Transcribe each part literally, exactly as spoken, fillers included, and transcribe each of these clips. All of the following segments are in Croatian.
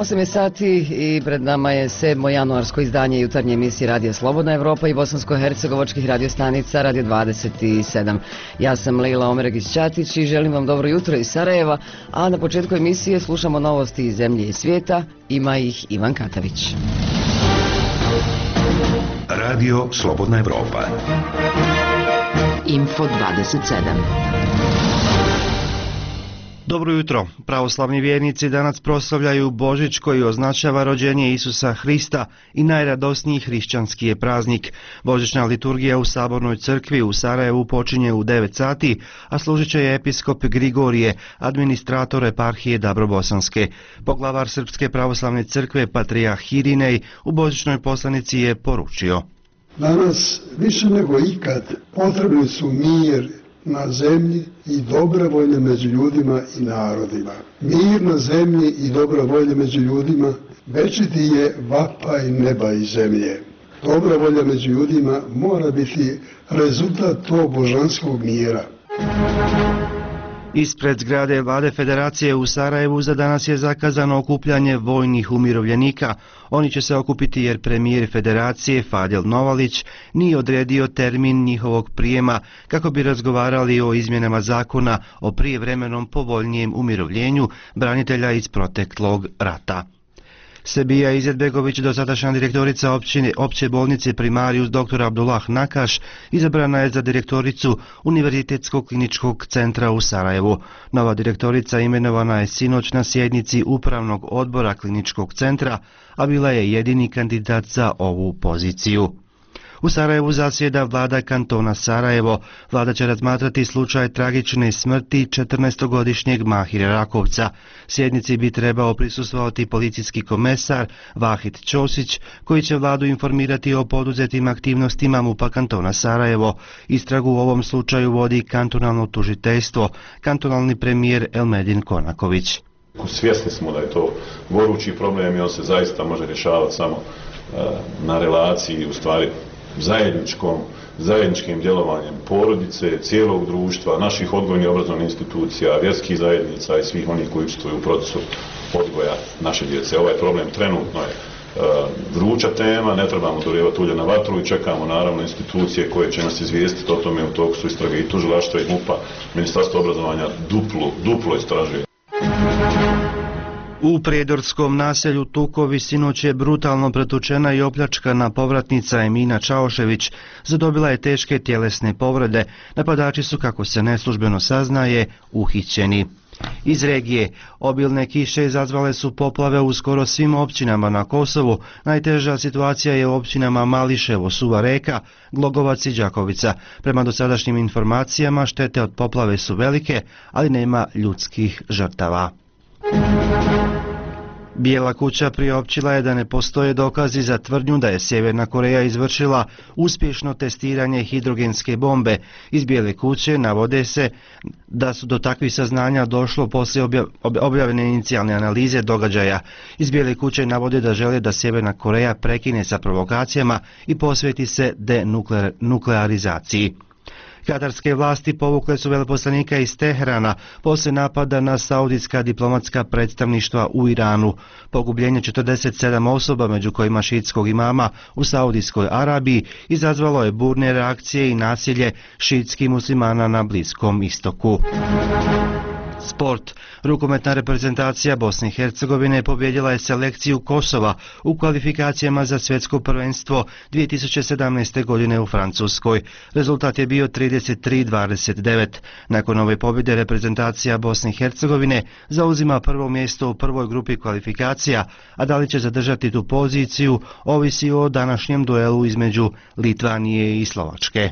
osam je sati i pred nama je sedmo januarsko izdanje jutarnje emisije Radija Slobodna Evropa i bosansko-hercegovačkih radiostanica Radio dvadeset sedam. Ja sam Lejla Omeregić-Ćatić i želim vam dobro jutro iz Sarajeva, a na početku emisije slušamo novosti iz zemlje i svijeta. Ima ih Ivan Katavić. Radio Slobodna Evropa. Info dvadeset sedam. Dobro jutro. Pravoslavni vjernici danas proslavljaju Božić koji označava rođenje Isusa Hrista i najradosniji hrišćanski je praznik. Božićna liturgija u Sabornoj crkvi u Sarajevu počinje u devet sati, a služit će je episkop Grigorije, administrator eparhije Dabrobosanske. Poglavar Srpske pravoslavne crkve Patrijah Hirinej u božićnoj poslanici je poručio: Danas više nego ikad potrebni su mir na zemlji i dobra volja među ljudima i narodima. Mir na zemlji i dobra volja među ljudima večiti je vapaj neba i zemlje. Dobra volja među ljudima mora biti rezultat tog božanskog mira. Ispred zgrade Vlade Federacije u Sarajevu za danas je zakazano okupljanje vojnih umirovljenika. Oni će se okupiti jer premijer Federacije Fadil Novalić nije odredio termin njihovog prijema kako bi razgovarali o izmjenama zakona o prijevremenom povoljnijem umirovljenju branitelja iz proteklog rata. Sebija Izetbegović, dosadašnja direktorica općine, opće bolnice Primarius dr. Abdullah Nakaš, izabrana je za direktoricu Univerzitetskog kliničkog centra u Sarajevu. Nova direktorica imenovana je sinoć na sjednici upravnog odbora kliničkog centra, a bila je jedini kandidat za ovu poziciju. U Sarajevu zasjeda vlada kantona Sarajevo. Vlada će razmatrati slučaj tragične smrti četrnaestogodišnjeg Mahira Rakovca. Sjednici bi trebao prisustvovati policijski komesar Vahid Ćosić, koji će vladu informirati o poduzetim aktivnostima MUP-a kantona Sarajevo. Istragu u ovom slučaju vodi kantonalno tužiteljstvo, kantonalni premijer Elmedin Konaković. Svjesni smo da je to gorući problem i on se zaista može rješavati samo uh, na relaciji, u stvari zajedničkom, zajedničkim djelovanjem porodice, cijelog društva, naših odgojnih obrazovnih institucija, vjerskih zajednica i svih onih koji učestvuju u procesu odgoja naše djece. Ovaj problem trenutno je uh, vruća tema, ne trebamo dolijevati ulje na vatru i čekamo naravno institucije koje će nas izvijestiti o tome. U toku su istrage i tužilaštva i MUP-a. Ministarstvo obrazovanja duplo, duplo istražuje. U prijedorskom naselju Tukovi sinoć je brutalno pretučena i opljačkana povratnica Emina Čaošević. Zadobila je teške tjelesne povrede. Napadači su, kako se neslužbeno saznaje, uhićeni. Iz regije obilne kiše izazvale su poplave u skoro svim općinama na Kosovu. Najteža situacija je u općinama Mališevo, Suva Reka, Glogovac i Đakovica. Prema dosadašnjim informacijama štete od poplave su velike, ali nema ljudskih žrtava. Bijela kuća priopćila je da ne postoje dokazi za tvrdnju da je Sjeverna Koreja izvršila uspješno testiranje hidrogenske bombe. Iz Bijele kuće navode se da su do takvih saznanja došlo poslije objavljene inicijalne analize događaja. Iz Bijele kuće navode da žele da Sjeverna Koreja prekine sa provokacijama i posveti se denuklearizaciji. Katarske vlasti povukle su veleposlanika iz Teherana poslije napada na saudijska diplomatska predstavništva u Iranu. Pogubljenje četrdeset sedam osoba, među kojima šiitskog imama u Saudijskoj Arabiji, izazvalo je burne reakcije i nasilje šiitskih muslimana na Bliskom istoku. Sport. Rukometna reprezentacija Bosne i Hercegovine pobjedila je selekciju Kosova u kvalifikacijama za svjetsko prvenstvo dvije tisuće sedamnaeste. godine u Francuskoj. Rezultat je bio trideset tri dvadeset devet. Nakon ove pobjede reprezentacija Bosne i Hercegovine zauzima prvo mjesto u prvoj grupi kvalifikacija, a da li će zadržati tu poziciju ovisi o današnjem duelu između Litvanije i Slovačke.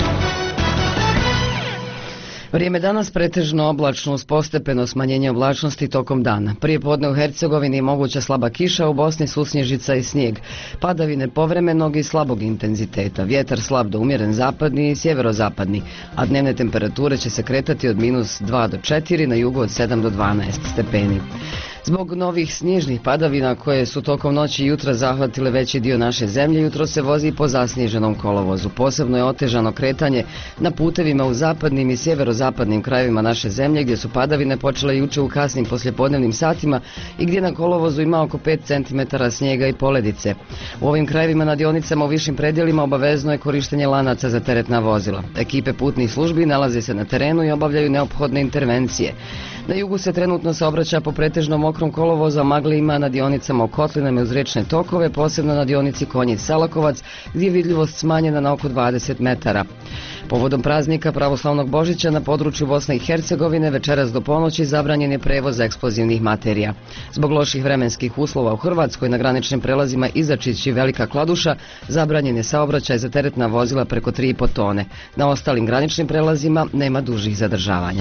Vrijeme danas pretežno oblačno uz postepeno smanjenje oblačnosti tokom dana. Prije podne u Hercegovini je moguća slaba kiša, u Bosni susnježica i snijeg. Padavine povremenog i slabog intenziteta. Vjetar slab do umjeren zapadni i sjeverozapadni, a dnevne temperature će se kretati od minus dva do četiri, na jugu od sedam do dvanaest stepeni. Zbog novih snježnih padavina koje su tokom noći i jutra zahvatile veći dio naše zemlje, jutro se vozi po zasnježenom kolovozu. Posebno je otežano kretanje na putevima u zapadnim i sjeverozapadnim krajevima naše zemlje, gdje su padavine počele juče u kasnim poslijepodnevnim satima i gdje na kolovozu ima oko pet centimetara snijega i poledice. U ovim krajevima na dionicama u višim predjelima obavezno je korištenje lanaca za teretna vozila. Ekipe putnih službi nalaze se na terenu i obavljaju neophodne intervencije. Na jugu se trenutno saobraća po pretežno mokrom kolovozu, a magle ima na dionicama u kotlinama uz riječne tokove, posebno na dionici Konjic-Salakovac, gdje je vidljivost smanjena na oko dvadeset metara. Povodom praznika pravoslavnog Božića na području Bosne i Hercegovine večeras do ponoći zabranjen je prevoz eksplozivnih materija. Zbog loših vremenskih uslova u Hrvatskoj na graničnim prelazima Izačić i Velika Kladuša zabranjen je saobraćaj za teretna vozila preko tri i po tone. Na ostalim graničnim prelazima nema dužih zadržavanja.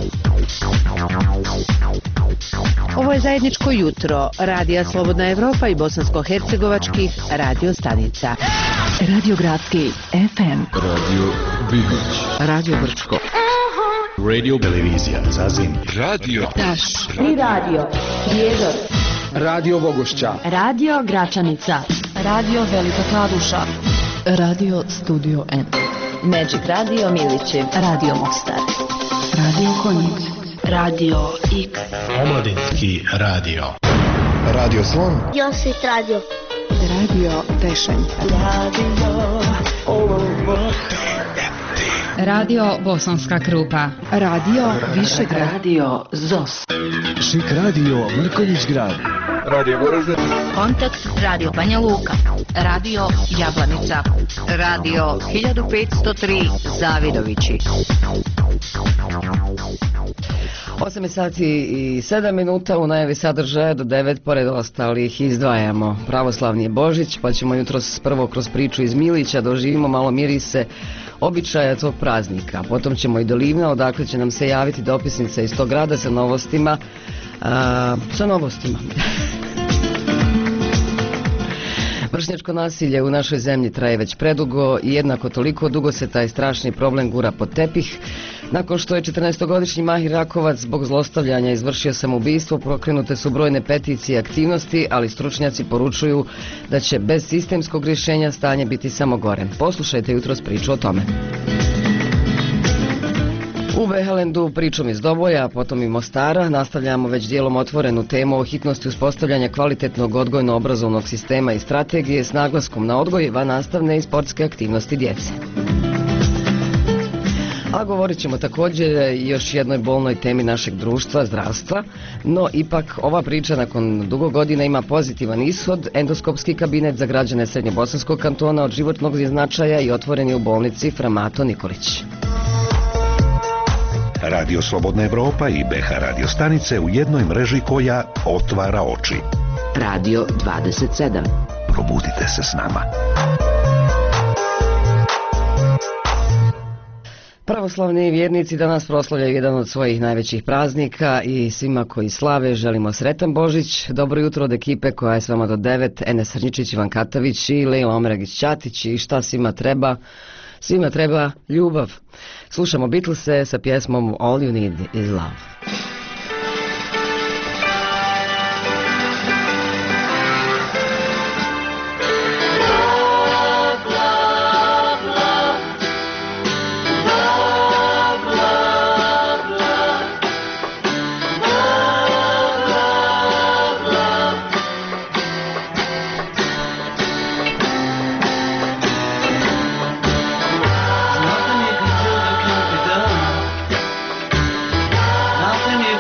Ovo je zajedničko jutro Radija Slobodna Evropa i bosansko-hercegovačkih radio stanica. Radio Gradski F M, Radio Bigoć, Radio Brčko, Radio Televizija Zazin, Radio Taš i Radio Prijedor, Radio Bogošća, Radio Gračanica, Radio Velika Kladuša, Radio Studio N, Magic Radio Milići, Radio Mostar, Radio Konjic, Radio X, Omladinski radio, Radio Slon, Josip Radio, Radio Tešanj, Radio Radio Bosanska Krupa, Radio Višegrad, Radio Zos, Šik Radio Mrkonjić Grad, Radio Goražde, Kontakt Radio Banja Luka, Radio Jablanica, Radio hiljadu petsto tri Zavidovići. osam sati i sedam minuta, u najavi sadržaja do devet, pored ostalih izdvajamo pravoslavni Božić, pa ćemo jutros prvo kroz priču iz Milića doživimo malo mirise običaja tog praznika. Potom ćemo i do Livna, odakle će nam se javiti dopisnica iz tog grada sa novostima. A, sa novostima. Vršnjačko nasilje u našoj zemlji traje već predugo i jednako toliko dugo se taj strašni problem gura pod tepih. Nakon što je četrnaestogodišnji Mahir Rakovac zbog zlostavljanja izvršio samoubistvo, pokrenute su brojne peticije i aktivnosti, ali stručnjaci poručuju da će bez sistemskog rješenja stanje biti samo gore. Poslušajte jutros priču o tome. U Behelendu pričom iz Doboja, a potom i Mostara, nastavljamo već dijelom otvorenu temu o hitnosti uspostavljanja kvalitetnog odgojno-obrazovnog sistema i strategije s naglaskom na odgoj, vannastavne i sportske aktivnosti djece. A govorit ćemo također i još jednoj bolnoj temi našeg društva, zdravstva, no ipak ova priča nakon dugo godina ima pozitivan ishod. Endoskopski kabinet za građane Srednjobosanskog kantona od životnog je značaja i otvoren je u bolnici Fra Mato Nikolić. Radio Slobodna Evropa i B H radio stanice u jednoj mreži koja otvara oči. Radio dvadeset sedam. Probudite se s nama. Pravoslavni vjernici danas proslavljaju jedan od svojih najvećih praznika i svima koji slave želimo sretan Božić. Dobro jutro od ekipe koja je s vama do devet, Enes Srnjičić, Ivan Katavić i Lejla Omeragić-Ćatić. I šta svima treba? Svima treba ljubav. Slušamo Beatlese sa pjesmom All You Need Is Love. Nothing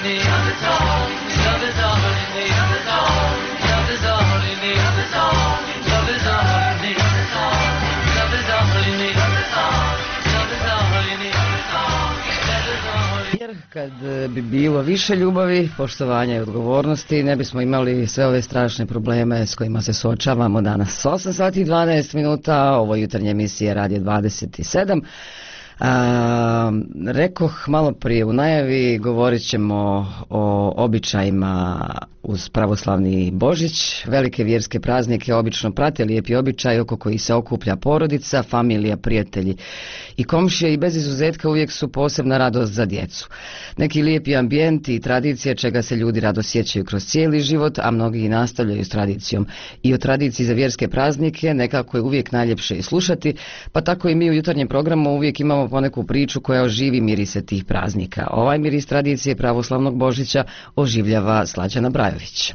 Kad bi bilo više ljubavi, poštovanja i odgovornosti, ne bismo imali sve ove strašne probleme s kojima se suočavamo danas. osam sati i dvanaest minuta, ovo jutarnje emisije Radio dvadeset sedam. A, rekoh malo prije u najavi, govorit ćemo o običajima uz pravoslavni Božić. Velike vjerske praznike obično prate lijepi običaj oko koji se okuplja porodica, familija, prijatelji i komšije i bez izuzetka uvijek su posebna radost za djecu. Neki lijepi ambijenti i tradicije čega se ljudi rado sjećaju kroz cijeli život, a mnogi i nastavljaju s tradicijom. I o tradiciji za vjerske praznike nekako je uvijek najljepše i slušati, pa tako i mi u jutarnjem programu uvijek imamo poneku priču koja oživi mirise tih praznika. Ovaj miris tradicije pravoslavnog Božića oživljava Slađana Brajović.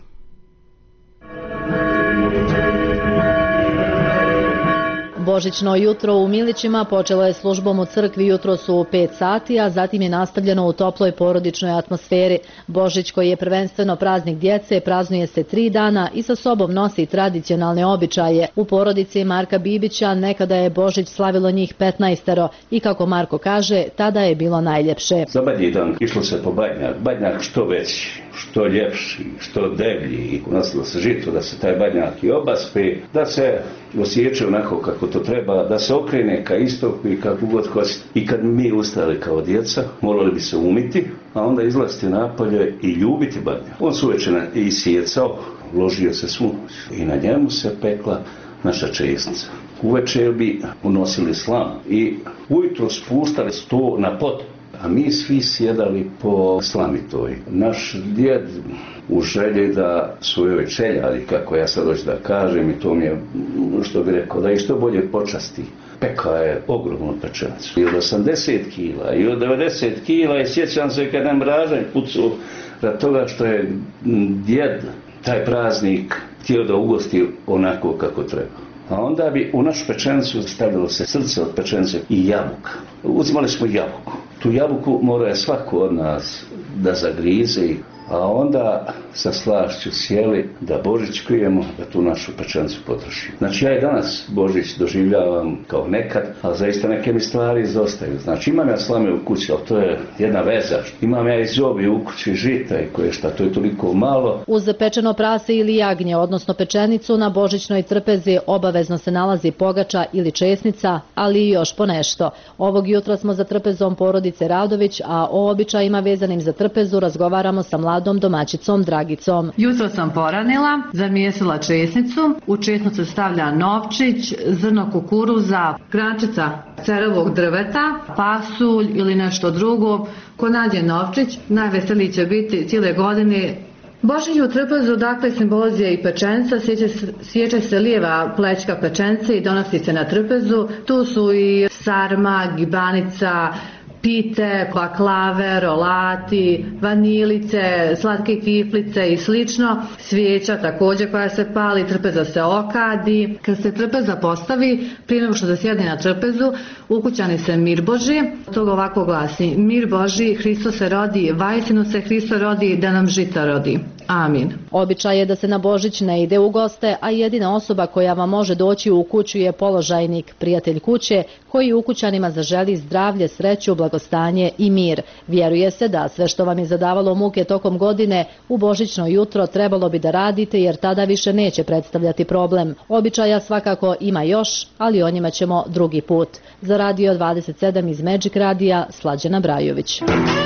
Božićno jutro u Milićima počelo je službom u crkvi jutros u pet sati, a zatim je nastavljeno u toploj porodičnoj atmosferi. Božić, koji je prvenstveno praznik djece, praznuje se tri dana i sa sobom nosi tradicionalne običaje. U porodici Marka Bibića nekada je Božić slavilo njih petnaestero i kako Marko kaže, tada je bilo najljepše. Za badnji dan išlo se po badnjak, badnjak što veći, što ljepši, što deblji, unosilo se žito da se taj badnjak i obaspe, da se osjeća onako kako to treba, da se okrene ka istoku i kako god hoće. I kad mi ustali kao djeca, morali bi se umiti, a onda izlaziti napolje i ljubiti badnjak. On se uveče isjecao, uložio se svu i na njemu se pekla naša česnica. Uveče bi unosili slam i ujutro spuštali sto na pod, a mi svi sjedali po slamitoj. Naš djed u želji da svoje večeljali, kako ja sad hoću da kažem, i to mi je, što bi rekao, da i što bolje počasti. Peka je ogromnu pečenicu. I od osamdeset kila, i od devedeset kila, i sjećam se kad nam ražanj pucu rad toga što je djed taj praznik htio da ugosti onako kako treba. A onda bi u našu pečenicu stavilo se srce od pečenice i jabuka. Uzimali smo jabuku. Tu jabuku mora svako od nas da zagrize, a onda sa slašću sjeli da božićkujemo, da tu našu pečenicu potrošimo. Znači ja i danas Božić doživljavam kao nekad, ali zaista neke mi stvari izostaju. Znači imam ja slame u kući, ali to je jedna veza. Imam ja i zobi u kući žita i koje šta, to je toliko malo. Uz pečeno prase ili jagnje, odnosno pečenicu, na božićnoj trpezi obavezno se nalazi pogača ili česnica, ali i još po nešto. Ovog jutra smo za trpezom porodice Radović, a o običajima vezanim za trpezu razgovaramo sa mladom domaćicom Dragicom. Jutro sam poranila, zamijesila česnicu, u česnicu stavlja novčić, zrno kukuruza, grančica cerovog drveta, pasulj ili nešto drugo. Ko nađe novčić, najveseliji će biti cijele godine. Božiću trpezu dakle simbolizuje i pečenica, sjeće se lijeva plećka pečenice i donosi se na trpezu. Tu su i sarma, gibanica, pite, baklave, rolati, vanilice, slatke kiflice i slično. Svijeća također koja se pali, trpeza se okadi. Kad se trpeza postavi, prije nego što se sjedne na trpezu, ukućani se mir Boži. Toga ovako glasi: mir Boži, Hristo se rodi, vajsinu se Hristo rodi, da nam žita rodi. Amin. Običaj je da se na Božić ne ide u goste, a jedina osoba koja vam može doći u kuću je položajnik, prijatelj kuće, koji ukućanima zaželi zdravlje, sreću, blagostanje i mir. Vjeruje se da sve što vam je zadavalo muke tokom godine, u božićno jutro trebalo bi da radite, jer tada više neće predstavljati problem. Običaja svakako ima još, ali o njima ćemo drugi put. Za Radio dvadeset sedam iz Magic Radija, Slađana Brajović.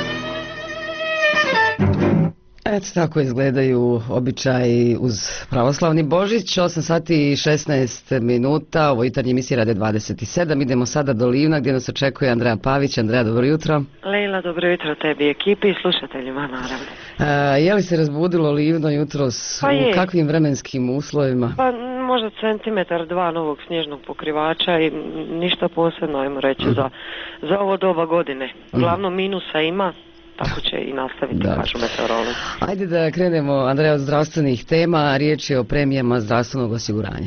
Eto tako izgledaju običaji uz pravoslavni Božić. osam sati i šesnaest minuta, ovo jutarnje emisije Radio dvadeset sedam. Idemo sada do Livna gdje nas očekuje Andreja Pavić. Andreja, dobro jutro. Lejla, dobro jutro tebi, ekipi i slušateljima, naravno. A, je li se razbudilo Livno jutros? Pa u kakvim vremenskim uslovima? Pa možda centimetar, dva novog snježnog pokrivača i ništa posebno, ajmo reći, mm. za, za ovo doba godine. Glavno minusa ima. Tako će i nastaviti, da. Kažu meteorologi. Ajde da krenemo, Andreja, od zdravstvenih tema. Riječ je o premijama zdravstvenog osiguranja.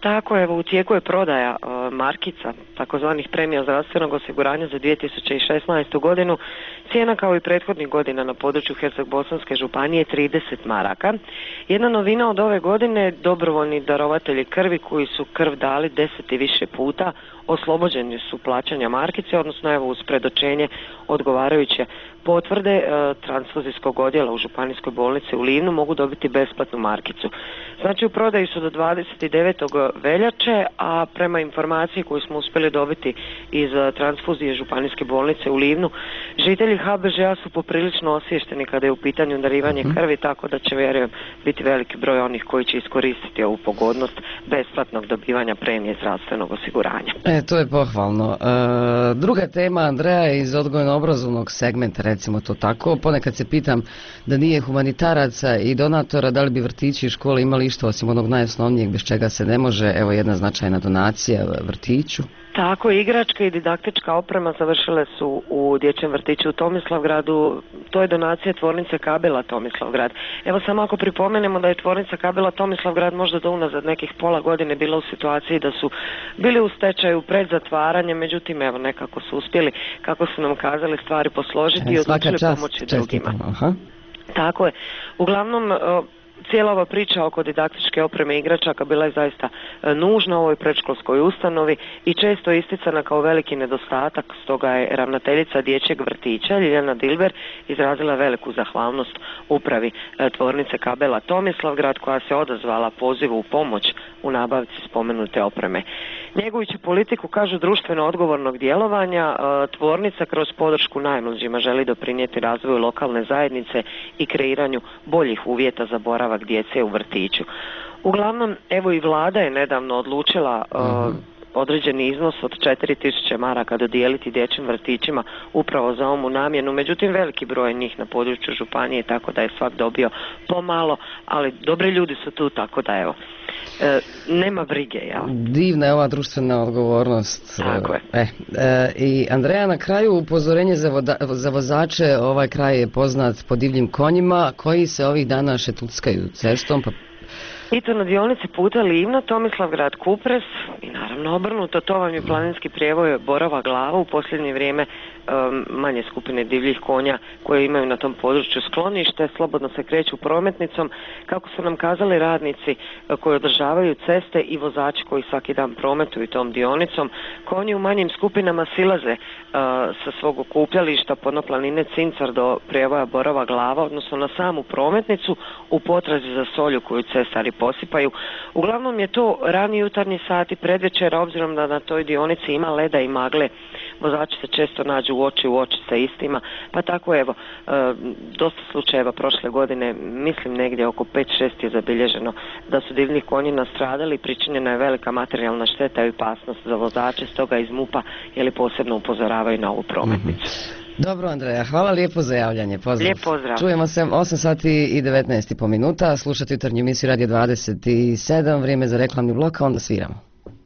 Tako, evo, u tijeku je prodaja uh, markica, takozvanih premija zdravstvenog osiguranja za dvije tisuće šesnaestu godinu. Cijena kao i prethodnih godina na području Herceg-Bosanske županije je trideset maraka. Jedna novina od ove godine, dobrovoljni darovatelji krvi koji su krv dali deset i više puta oslobođeni su plaćanja markice, odnosno evo uz predočenje odgovarajuće potvrde e, transfuzijskog odjela u županijskoj bolnici u Livnu mogu dobiti besplatnu markicu. Znači u prodaju su do dvadeset devetog veljače, a prema informaciji koju smo uspjeli dobiti iz transfuzije županijske bolnice u Livnu, žitelji H B Ž-a su poprilično osviješteni kada je u pitanju darivanje krvi, tako da će, vjerujem, biti veliki broj onih koji će iskoristiti ovu pogodnost besplatnog dobivanja premije zdravstvenog osiguranja. E, to je pohvalno. E, druga tema, Andreja, je iz odgojno-obrazovnog segmenta, recimo to tako. Ponekad se pitam da nije humanitaraca i donatora, da li bi vrtići i škole imali išto osim onog najosnovnijeg bez čega se ne može. Evo jedna značajna donacija vrtiću. Tako, igračka i didaktička oprema završile su u dječjem vrtiću u Tomislavgradu. To je donacija tvornice Kabela Tomislavgrad. Evo samo ako pripomenemo da je tvornica Kabela Tomislavgrad možda do unazad nekih pola godine bila u situaciji da su bili u stečaju pred zatvaranjem, međutim evo nekako su uspjeli, kako su nam kazali, stvari posložiti i odlučili pomoći drugima. Aha. Tako je. Uglavnom, cijela ova priča oko didaktičke opreme i igračaka bila je zaista nužna u ovoj predškolskoj ustanovi i često isticana kao veliki nedostatak, stoga je ravnateljica dječjeg vrtića Ljiljana Dilber izrazila veliku zahvalnost upravi tvornice Kabela Tomislavgrad koja se odazvala pozivu u pomoć u nabavci spomenute opreme. Njegujući politiku, kažu, društveno odgovornog djelovanja, tvornica kroz podršku najmlađima želi doprinijeti razvoju lokalne zajednice i kreiranju boljih uvjeta za boravak djece u vrtiću. Uglavnom, evo i vlada je nedavno odlučila uh, određeni iznos od četiri tisuće maraka dodijeliti dječjim vrtićima upravo za ovu namjenu, međutim veliki broj njih na području županije, tako da je svak dobio pomalo, ali dobri ljudi su tu, tako da evo, e, nema brige. Ja. Divna je ova društvena odgovornost. Tako je. E, e, I Andreja, na kraju upozorenje za, voda, za vozače, ovaj kraj je poznat po divljim konjima koji se ovih dana šetuckaju cestom, pa i to na dionici puta Livno, Tomislavgrad, Kupres i naravno obrnuto, to vam je planinski prijevoj Borova Glava, u posljednje vrijeme um, manje skupine divljih konja koje imaju na tom području sklonište, slobodno se kreću prometnicom, kako su nam kazali radnici uh, koji održavaju ceste i vozači koji svaki dan prometuju tom dionicom. Konji u manjim skupinama silaze uh, sa svog okupljališta podno planine Cincar do prijevoja Borova Glava, odnosno na samu prometnicu u potrazi za solju koju cestari posipaju. Uglavnom je to rani jutarnji sati, predvečera, obzirom da na toj dionici ima leda i magle, vozači se često nađu u oči u oči sa istima, pa tako evo, e, dosta slučajeva prošle godine, mislim negdje oko pet šest je zabilježeno da su divlji konji nastradali, pričinjena je velika materijalna šteta i opasnost za vozače, stoga iz MUP-a jeli posebno upozoravaju na ovu prometnicu. Mm-hmm. Dobro, Andreja, hvala lijepo za javljanje. Pozdrav. Lijep pozdrav. Čujemo se osam sati i devetnaest i po minuta. Slušate jutarnju emisiju Radio dvadeset sedam, vrijeme za reklamni blok, a onda sviramo.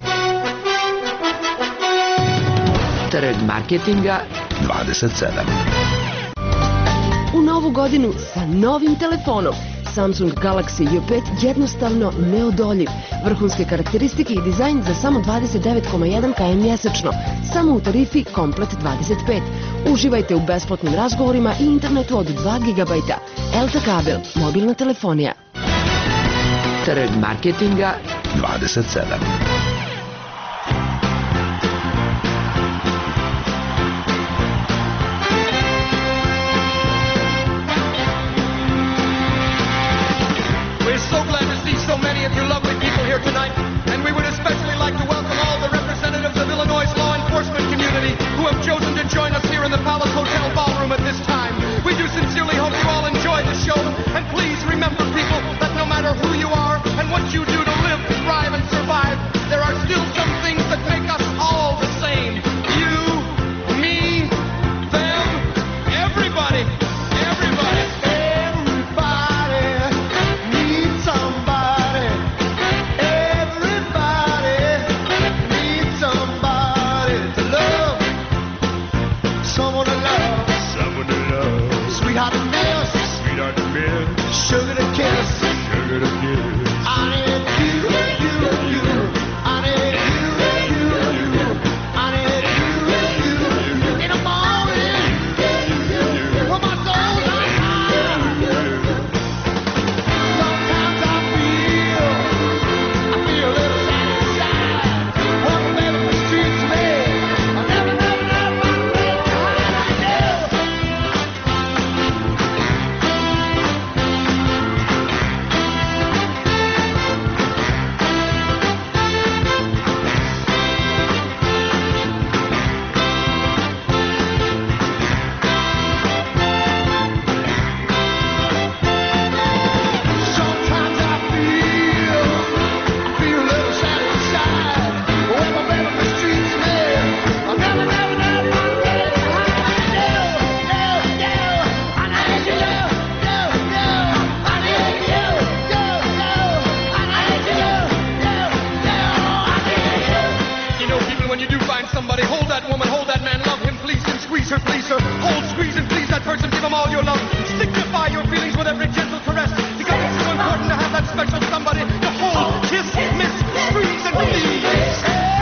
Trg marketinga dvadeset sedam. U novu godinu sa novim telefonom. Samsung Galaxy J pet jednostavno neodoljiv. Vrhunske karakteristike i dizajn za samo dvadeset devet zarez jedan kilometara mjesečno. Samo u tarifi Komplet dvadeset pet. Uživajte u besplatnim razgovorima i internetu od dva gigabajta. Elta kabel, mobilna telefonija. Trg marketinga dvadeset sedam. Tonight, and we would especially like to welcome all the representatives of Illinois' law enforcement community who have chosen to join us here in the Palace Hotel ballroom at this time. We do sincerely hope you all enjoy the show, and please remember, people, that no matter who you are and what you do to live, thrive, and survive, there are special somebody to hold, kiss, miss, squeeze, and please.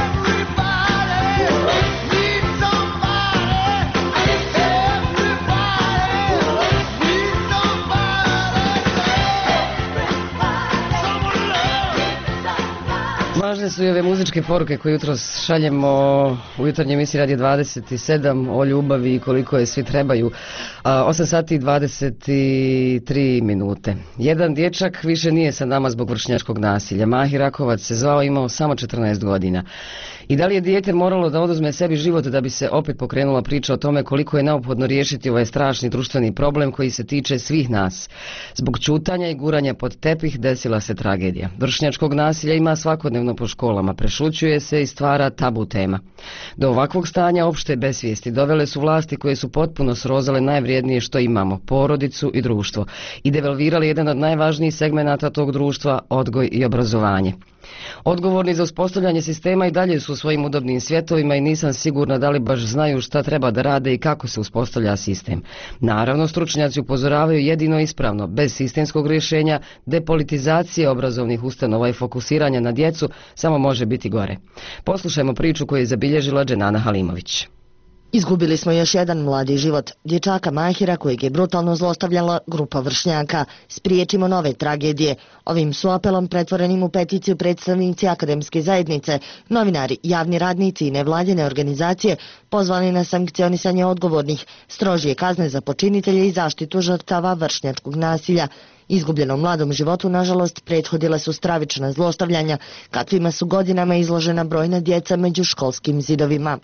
Važne su i ove muzičke poruke koje jutros šaljemo u jutarnjoj emisiji Radio dvadeset sedam o ljubavi i koliko je svi trebaju. osam sati i dvadeset tri minute. Jedan dječak više nije sa nama zbog vršnjačkog nasilja. Mahir Rakovac se zvao, imao samo četrnaest godina. I da li je dijete moralo da oduzme sebi život da bi se opet pokrenula priča o tome koliko je neophodno riješiti ovaj strašni društveni problem koji se tiče svih nas. Zbog ćutanja i guranja pod tepih desila se tragedija. Vršnjačkog nasilja ima svakodnevno po školama, prešućuje se i stvara tabu tema. Do ovakvog stanja opšte besvijesti dovele su vlasti koje su potpuno srozale najvrijednije što imamo, porodicu i društvo, i devalvirali jedan od najvažnijih segmenata tog društva, odgoj i obrazovanje. Odgovorni za uspostavljanje sistema i dalje su u svojim udobnim svjetovima i nisam sigurna da li baš znaju šta treba da rade i kako se uspostavlja sistem. Naravno, stručnjaci upozoravaju jedino ispravno, bez sistemskog rješenja, depolitizacije obrazovnih ustanova i fokusiranja na djecu samo može biti gore. Poslušajmo priču koju je zabilježila Dženana Halimović. Izgubili smo još jedan mladi život, dječaka Mahira kojeg je brutalno zlostavljala grupa vršnjaka. Spriječimo nove tragedije. Ovim su apelom pretvorenim u peticiju predstavnici akademske zajednice, novinari, javni radnici i nevladine organizacije pozvali na sankcionisanje odgovornih, strožije kazne za počinitelje i zaštitu žrtava vršnjačkog nasilja. Izgubljenom mladom životu, nažalost, prethodila su stravična zlostavljanja, kakvima su godinama izložena brojna djeca među školskim zidovima.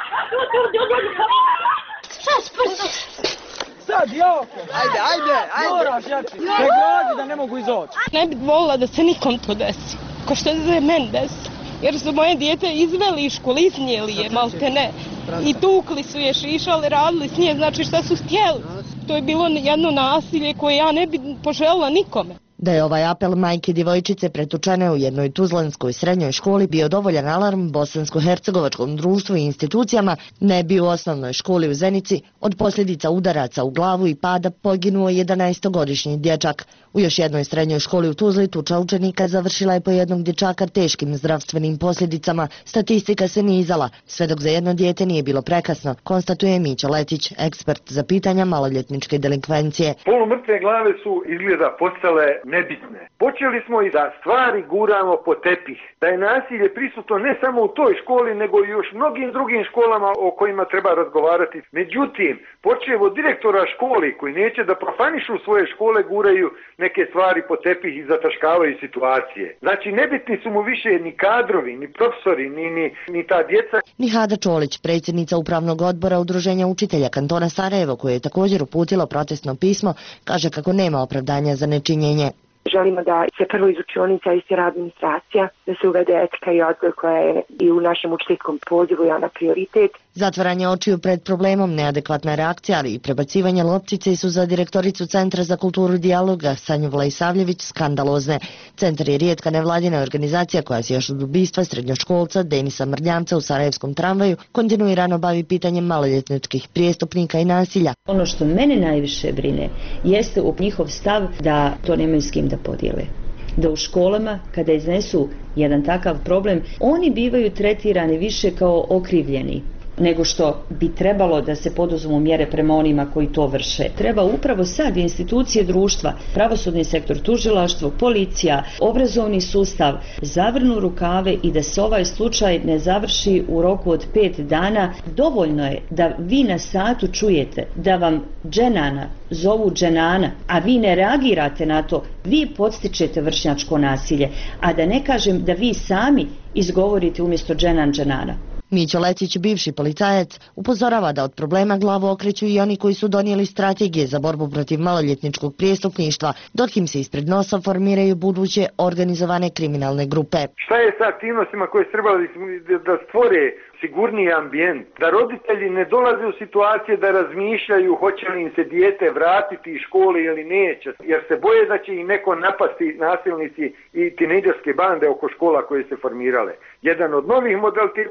Sad, jako! Ajde, ajde, ajde! Moraš, jači! Pregradi da ne mogu izoći! Ne bih volila da se nikom to desi, ko što se meni desi. Jer su moje dijete izveli iz škole, iznijeli je, malte ne. I tukli su je, šišali, radili s nje, znači šta su htjeli. To je bilo jedno nasilje koje ja ne bih poželjela nikome. Da je ovaj apel majke djevojčice pretučene u jednoj tuzlanskoj srednjoj školi bio dovoljan alarm bosansko-hercegovačkom društvu i institucijama, ne bi u osnovnoj školi u Zenici od posljedica udaraca u glavu i pada poginuo jedanaestogodišnji dječak. U još jednoj srednjoj školi u Tuzli tuča učenika završila je po jednog dječaka teškim zdravstvenim posljedicama. Statistika se nizala, sve dok za jedno dijete nije bilo prekasno, konstatuje Mića Letić, ekspert za pitanja maloljetničke delikvencije. Polumrtve glave su izgleda postale nebitne. Počeli smo i da stvari guramo po tepih, da je nasilje prisutno ne samo u toj školi, nego i još mnogim drugim školama o kojima treba razgovarati. Međutim, počev od direktora školi koji neće da profanišu svoje škole, guraju neke stvari po tepih i zataškavaju situacije. Znači, nebitni su mu više ni kadrovi, ni profesori, ni, ni, ni ta djeca. Nihada Čolić, predsjednica upravnog odbora Udruženja učitelja kantona Sarajevo, koje je također uputilo protestno pismo, kaže kako nema opravdanja za nečinjenje. Želimo da se prvo iz učionica istjera administracija, da se uvede etika i odgoj koja je i u našem učiteljskom pozivu je ona prioritet. Zatvaranje očiju pred problemom, neadekvatna reakcija, ali i prebacivanje loptice su za direktoricu Centra za kulturu dijaloga Sanju Vlajsavljević skandalozne. Centar je rijetka nevladina organizacija koja se još od ubistva srednjoškolca Denisa Mrljamca u sarajevskom tramvaju kontinuirano bavi pitanjem maloljetničkih prijestupnika i nasilja. Ono što mene najviše brine jeste u njihov stav da to nemaju s kim da podijele. Da u školama, kada iznesu jedan takav problem, oni bivaju tretirani više kao okrivljeni nego što bi trebalo da se poduzmu mjere prema onima koji to vrše. Treba upravo sad institucije društva, pravosudni sektor, tužilaštvo, policija, obrazovni sustav zavrnu rukave i da se ovaj slučaj ne završi u roku od pet dana. Dovoljno je da vi na satu čujete da vam Dženana zovu Dženana, a vi ne reagirate na to, vi podstičete vršnjačko nasilje, a da ne kažem da vi sami izgovorite umjesto Dženan Dženana. Mića Letić, bivši policajac, upozorava da od problema glavu okreću i oni koji su donijeli strategije za borbu protiv maloljetničkog prijestupništva, dok im se ispred nosa formiraju buduće organizovane kriminalne grupe. Šta je sa aktivnostima koje se trebali da stvore sigurniji ambijent, da roditelji ne dolaze u situacije da razmišljaju hoće li im se dijete vratiti iz škole ili neće, jer se boje da će im neko napasti nasilnici i tinejdžerske bande oko škola koje se formirale. Jedan od novih modaliteta koji je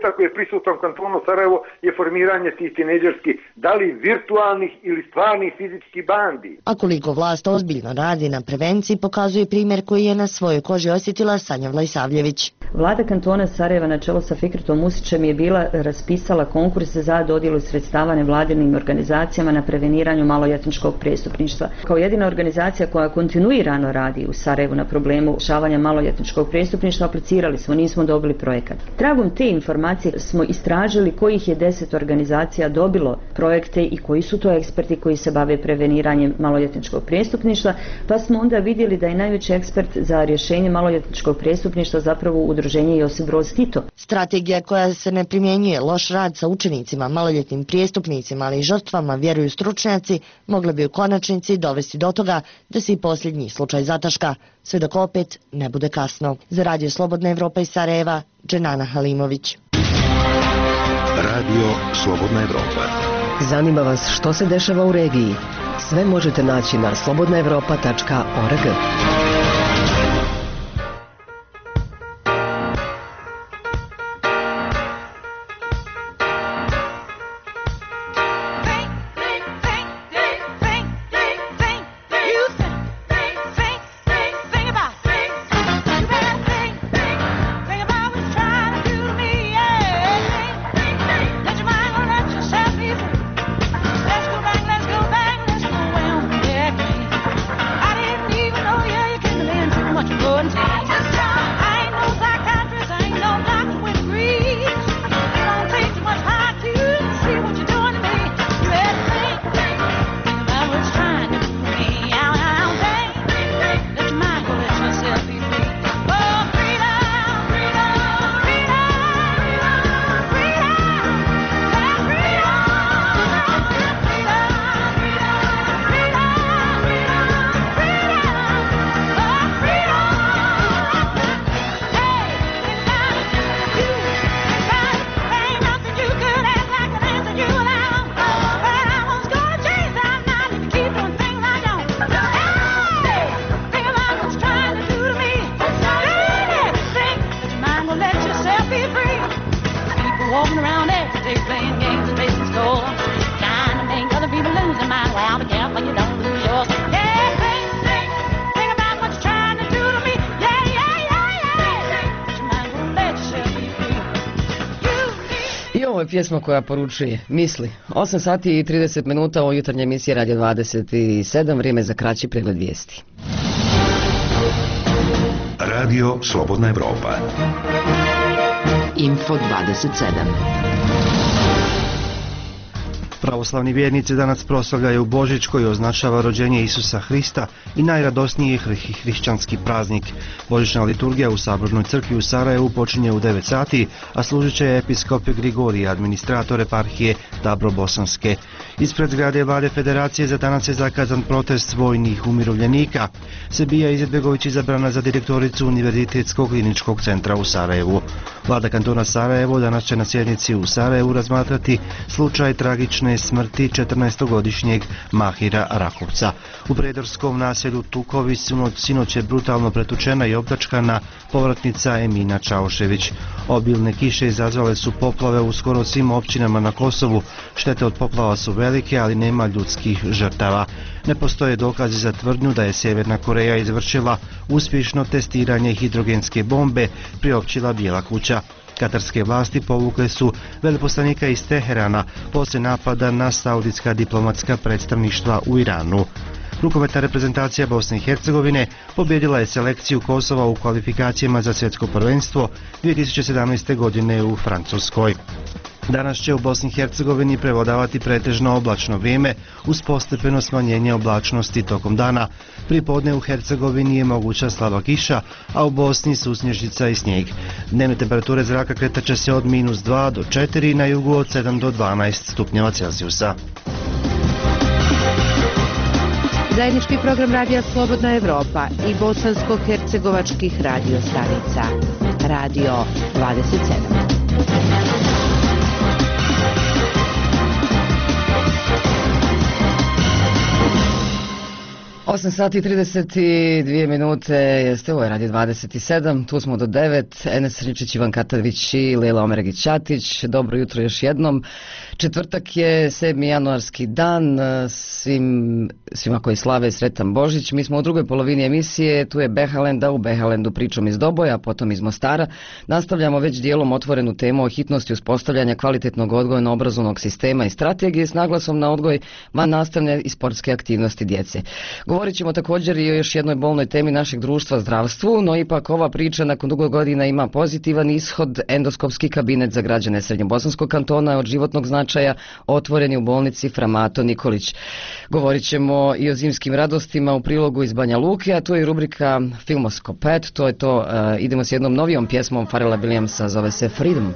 prisutan u kantonu Sarajevo je formiranje tih tinejdžerskih, da li virtualnih ili stvarnih fizičkih bandi. A koliko vlast ozbiljno radi na prevenciji pokazuje primjer koji je na svojoj koži osjetila Sanja Vlajsavljević. Vlada kantona Sarajeva na čelu sa Fikretom Musićem je bila raspisala konkurs za dodjelu sredstava nevladinim organizacijama na preveniranju maloljetničkog prestupništva. Kao jedina organizacija koja kontinuirano radi u Sarajevu na problemu rješavanja maloljetničkog prestupništva, aplicirali smo, nismo dobili projekat. Tragom te informacije smo istražili kojih je deset organizacija dobilo projekte i koji su to eksperti koji se bave preveniranjem maloljetničkog prestupništva, pa smo onda vidjeli da je najveći ekspert za rješenje maloljetničkog prestupništva zapravo udruženje Josip Broz Tito. Strategija koja se ne primjenjuje, loš rad sa učenicima, maloljetnim prijestupnicima, ali i žrtvama, vjeruju stručnjaci, mogla bi u konačnici dovesti do toga da se i posljednji slučaj zataška, sve dok opet ne bude kasno. Za Radio Slobodna Evropa iz Sarajeva, Dženana Halimović. Radio Slobodna Evropa. Zanima vas što se dešava u regiji? Sve možete naći na slobodna evropa tačka org. Pjesma koja poručuje misli. osam sati i trideset minuta o jutarnje emisije Radio dvadeset sedam, vrijeme za kraći pregled vijesti. Radio Slobodna Evropa. Info dvadeset sedam. Pravoslavni vjernici danas proslavljaju Božić koji označava rođenje Isusa Hrista i najradosniji hrišćanski praznik. Božićna liturgija u Sabornoj crkvi u Sarajevu počinje u devet sati, a služit će episkop Grigorije, administrator eparhije Dabro-Bosanske. Ispred zgrade Vlade Federacije za danas je zakazan protest vojnih umirovljenika. Sebija Izetbegović izabrana za direktoricu Univerzitetskog kliničkog centra u Sarajevu. Vlada kantona Sarajevo danas će na sjednici u Sarajevu razmatrati slučaj tragične smrti četrnaestogodišnjeg Mahira Rakovca. U predorskom naselju Tukovi sinoć je brutalno pretučena i opljačkana povratnica Emina Čaušević. Obilne kiše izazvale su poplave u skoro svim općinama na Kosovu. Štete od poplava su velike, ali nema ljudskih žrtava. Ne postoje dokazi za tvrdnju da je Sjeverna Koreja izvršila uspješno testiranje hidrogenske bombe, priopćila Bijela kuća. Katarske vlasti povukle su veleposlanika iz Teherana poslije napada na saudijska diplomatska predstavništva u Iranu. Rukometna reprezentacija Bosne i Hercegovine pobjedila je selekciju Kosova u kvalifikacijama za svjetsko prvenstvo dvije tisuće sedamnaeste. godine u Francuskoj. Danas će u Bosni i Hercegovini prevladavati pretežno oblačno vrijeme uz postepeno smanjenje oblačnosti tokom dana. Pripodne u Hercegovini je moguća slaba kiša, a u Bosni susnježnica i snijeg. Dnevne temperature zraka kretat će se od minus dva do četiri, na jugu od sedam do dvanaest stupnjeva Celzijusa. Zajednički program Radija Slobodna Evropa i bosansko-hercegovačkih radio stanica. Radio dvadeset sedam. osam sati i trideset dvije minute, jeste ovo je Radio dvadeset sedam, tu smo do devet, Enes Srničić, Ivan Katavić i Lejla Omeregić-Ćatić. Dobro jutro još jednom. Četvrtak je sedmi januarski dan, svim, svima koji slave sretan Božić. Mi smo u drugoj polovini emisije, tu je Behalenda, u Behalendu pričom iz Doboja, potom iz Mostara. Nastavljamo već dijelom otvorenu temu o hitnosti uspostavljanja kvalitetnog odgojno-obrazovnog sistema i strategije s naglasom na odgoj van nastavne i sportske aktivnosti djece. Govorit ćemo također i o još jednoj bolnoj temi našeg društva, zdravstvu, no ipak ova priča nakon dugo godina ima pozitivan ishod. Endoskopski kabinet za građane Srednjobosanskog kantona od životnog značaja otvoren je u bolnici Fra Mato Nikolić. Govorit ćemo i o zimskim radostima u prilogu iz Banja Luke, a tu je i rubrika Filmoskopet, to je to, uh, idemo s jednom novijom pjesmom Pharrella Williamsa, zove se Freedom.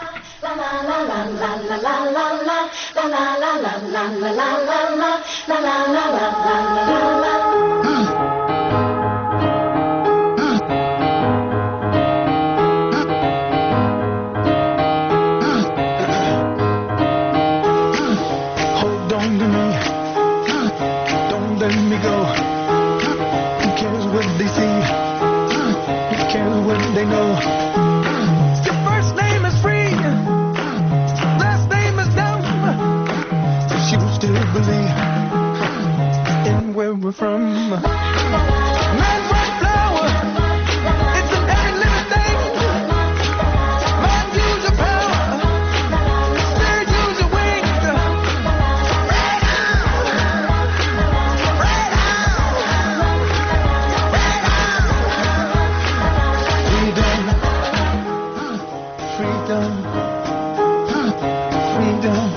We're from man's white flower. It's an every living thing. Mind use your power. Spirit use your wings. Right on, right on, right on. Freedom, freedom, freedom.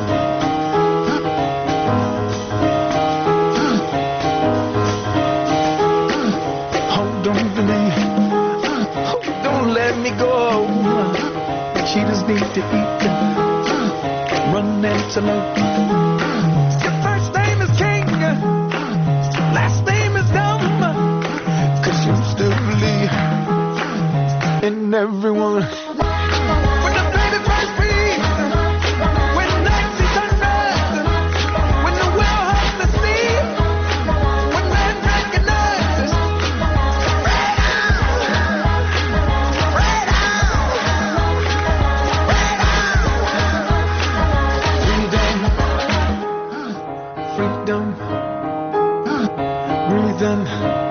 She just need to eat, run antelope. Your first name is King, last name is Dumb, 'cause you still believe in everyone. When the baby first breathes, when night sees sunrise, when the well hugs the sea, when man recognizes, right on, right on. Freedom, breathing.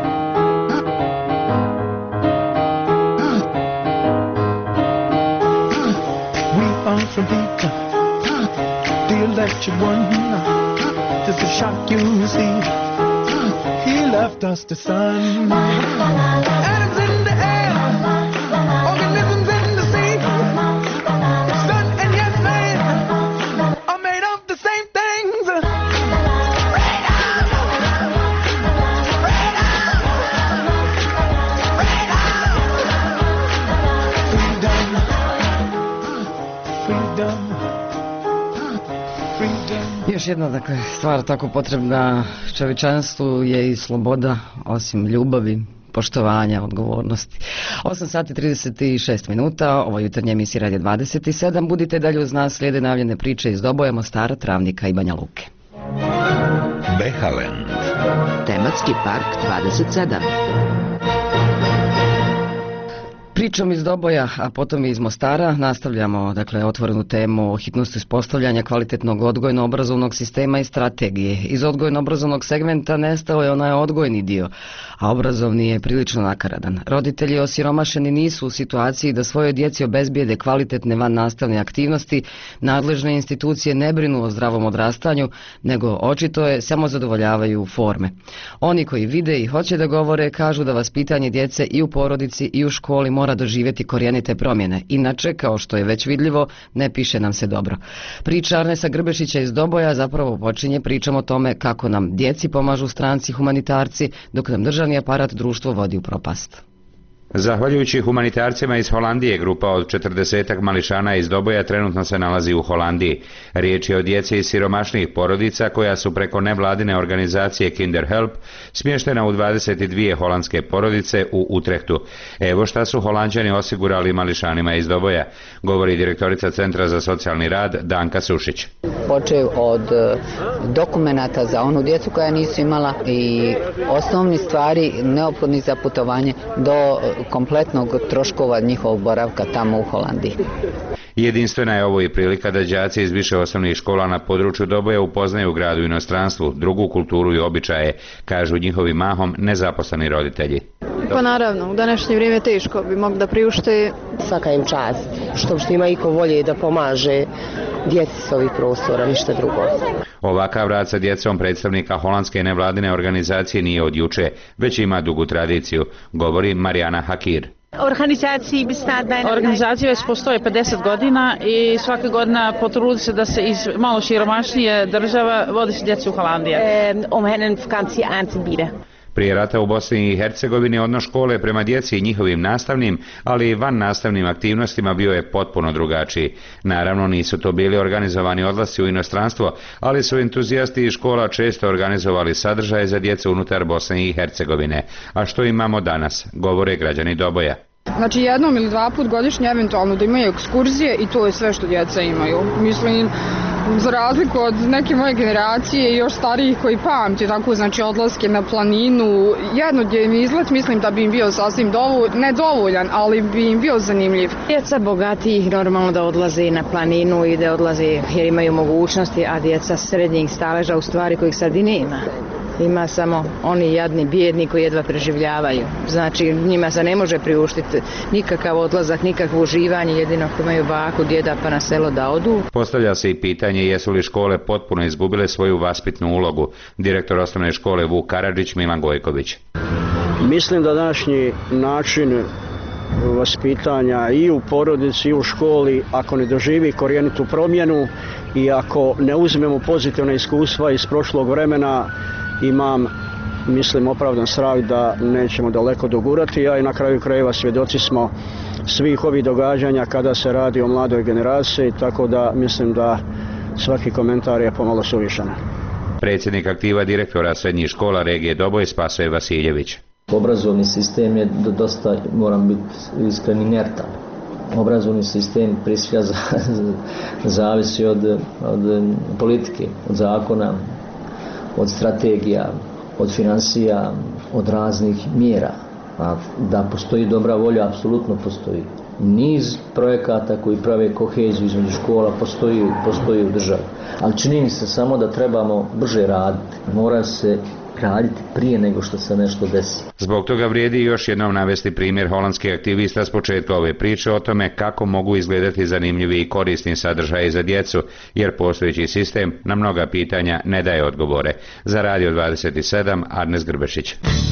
We are from heat, the electric one. Just a shock you see. He left us the sun. Atoms in the air, organisms in the sea. Sun and yes man are made of the same things. Još jedna dakle, stvar tako potrebna čovječanstvu je i sloboda, osim ljubavi, poštovanja, odgovornosti. osam sati trideset šest minuta, ovo jutarnje emisije Radio dvadeset sedam. Budite dalje uz nas, slijede najavljene priče iz Doboja, Mostara, Travnika i Banja Luke. Behalen. Tematski park dvadeset sedam. Pričom iz Doboja, a potom i iz Mostara, nastavljamo dakle, otvorenu temu o hitnosti uspostavljanja kvalitetnog odgojno-obrazovnog sistema i strategije. Iz odgojno-obrazovnog segmenta nestao je onaj odgojni dio, a obrazovni je prilično nakaradan. Roditelji osiromašeni nisu u situaciji da svojoj djeci obezbijede kvalitetne van nastavne aktivnosti, nadležne institucije ne brinu o zdravom odrastanju, nego očito je samo zadovoljavaju forme. Oni koji vide i hoće da govore kažu da vaspitanje djece i u porodici i u školi mora doživjeti korijenite promjene. Inače, kao što je već vidljivo, ne piše nam se dobro. Priča Arnesa Grbešića iz Doboja zapravo počinje pričom o tome kako nam djeci pomažu stranci humanitarci, dok nam državni aparat društvo vodi u propast. Zahvaljujući humanitarcima iz Holandije, grupa od četrdesetak mališana iz Doboja trenutno se nalazi u Holandiji. Riječ je o djeci iz siromašnijih porodica koja su preko nevladine organizacije Kinderhelp smještena u dvadeset dvije holandske porodice u Utrehtu. Evo šta su Holanđani osigurali mališanima iz Doboja, govori direktorica Centra za socijalni rad Danka Sušić. Počev od dokumenata za onu djecu koja nisu imala i osnovni stvari neophodni za putovanje do kompletnog troškova njihovog boravka tamo u Holandiji. Jedinstvena je ovo i prilika da đaci iz više osnovnih škola na području Doboja upoznaju grad u inostranstvu, drugu kulturu i običaje, kažu njihovi mahom nezaposleni roditelji. Pa naravno, u današnje vrijeme teško bi mogli da priušte. Svaka im čast, što što ima iko volje da pomaže djeci s ovih prostora, ništa drugo. Ovakav rad sa djecom predstavnika holandske nevladine organizacije nije od juče, već ima dugu tradiciju, govori Marijana Hakir. Organizacija već postoji pedeset godina i svake godina potrudi se da se iz malo siromašnije država vodi se djecu u Holandije. Prije rata u Bosni i Hercegovini odnos škole prema djeci i njihovim nastavnim, ali i van nastavnim aktivnostima bio je potpuno drugačiji. Naravno nisu to bili organizovani odlasci u inostranstvo, ali su entuzijasti iz škola često organizovali sadržaje za djecu unutar Bosne i Hercegovine. A što imamo danas, govore građani Doboja. Znači jednom ili dva put godišnje eventualno da imaju ekskurzije i to je sve što djeca imaju. Mislim, za razliku od neke moje generacije i još starijih koji pamti tako, znači odlaske na planinu, jednodnevni izlet mislim da bi im bio sasvim dovoljan, ne dovoljan, ali bi im bio zanimljiv. Djeca bogatijih normalno da odlaze na planinu i da odlaze jer imaju mogućnosti, a djeca srednjih staleža u stvari kojih sad i nema. Ima samo oni jadni, bijedni koji jedva preživljavaju. Znači njima se ne može priuštiti nikakav odlazak, nikakvo uživanje, jedino ako imaju baku, djeda pa na selo da odu. Postavlja se i pitanje jesu li škole potpuno izgubile svoju vaspitnu ulogu. Direktor osnovne škole Vuk Karadžić, Milan Gojković. Mislim da današnji način vaspitanja i u porodici i u školi, ako ne doživi korjenitu promjenu i ako ne uzmemo pozitivne iskustva iz prošlog vremena, imam, mislim, opravdan strah da nećemo daleko dogurati, a i na kraju krajeva svjedoci smo svih ovih događanja kada se radi o mladoj generaciji, tako da mislim da svaki komentar je pomalo suvišan. Predsjednik aktiva direktora srednjih škola regije Doboj Spasoje Vasiljević. Obrazovni sistem je dosta, moram biti iskren, inertan. Obrazovni sistem prije svega zavisi od, od politike, od zakona, od strategija, od financija, od raznih mjera. A da postoji dobra volja, apsolutno postoji. Niz projekata koji prave koheziju između škola postoji, postoji u državi. Ali čini mi se samo da trebamo brže raditi. Mora se raditi prije nego što se nešto desi. Zbog toga vrijedi još jednom navesti primjer holandskih aktivista s početka ove priče o tome kako mogu izgledati zanimljivi i korisni sadržaji za djecu, jer postojeći sistem na mnoga pitanja ne daje odgovore. Za Radio dvadeset sedam, Arnes Grbešić.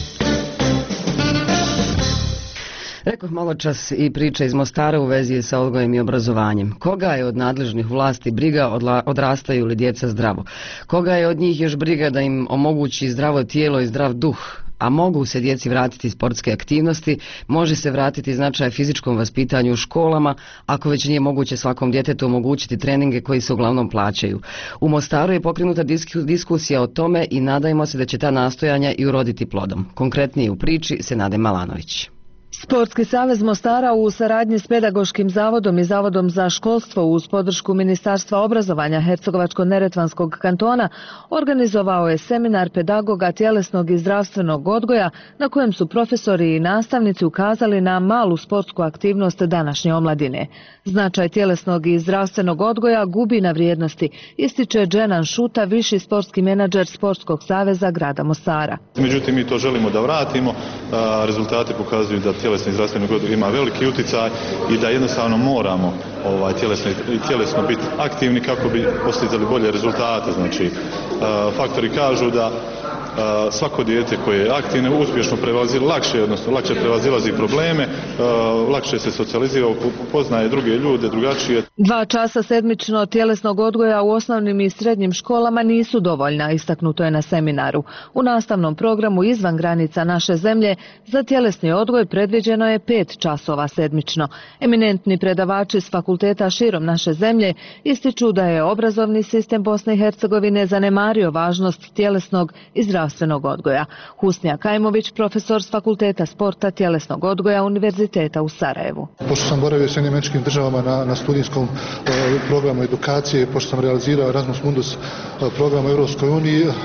Rekoh malo čas i priča iz Mostara u vezi sa odgojem i obrazovanjem. Koga je od nadležnih vlasti briga odla, odrastaju li djeca zdravo? Koga je od njih još briga da im omogući zdravo tijelo i zdrav duh? A mogu se djeci vratiti sportske aktivnosti, može se vratiti značaj fizičkom vaspitanju u školama, ako već nije moguće svakom djetetu omogućiti treninge koji se uglavnom plaćaju. U Mostaru je pokrenuta diskusija o tome i nadajmo se da će ta nastojanja i uroditi plodom. Konkretnije u priči se Nade Malanović. Sportski savez Mostara u saradnji s Pedagoškim zavodom i Zavodom za školstvo uz podršku Ministarstva obrazovanja Hercegovačko-neretvanskog kantona organizovao je seminar pedagoga tjelesnog i zdravstvenog odgoja na kojem su profesori i nastavnici ukazali na malu sportsku aktivnost današnje omladine. Značaj tjelesnog i zdravstvenog odgoja gubi na vrijednosti, ističe Dženan Šuta, viši sportski menadžer Sportskog saveza grada Mostara. Međutim, mi to želimo da vratimo. Rezultati pokazuju da tjelesni i zdravstveni odgoj ima veliki utjecaj i da jednostavno moramo ovaj, tjelesno, tjelesno biti aktivni kako bi postizali bolje rezultate. Znači, faktori kažu da svako dijete koje je aktivno uspješno prevazila, lakše, odnosno lakše prevazilazi probleme, lakše se socijalizira, poznaje druge ljude, drugačije. Dva časa sedmično tjelesnog odgoja u osnovnim i srednjim školama nisu dovoljna, istaknuto je na seminaru. U nastavnom programu izvan granica naše zemlje za tjelesni odgoj predviđeno je pet časova sedmično. Eminentni predavači s fakulteta širom naše zemlje ističu da je obrazovni sistem Bosne i Hercegovine zanemario važnost tjelesnog i zdravstvenog odgoja. Husnija Kajmović, profesor s fakulteta sporta tjelesnog odgoja Univerziteta u Sarajevu. Pošto sam boravio s Sjedinjenim Američkim Državama na, na studijskom e, programu edukacije, pošto sam realizirao Erasmus Mundus e, program u Europskoj uniji, e,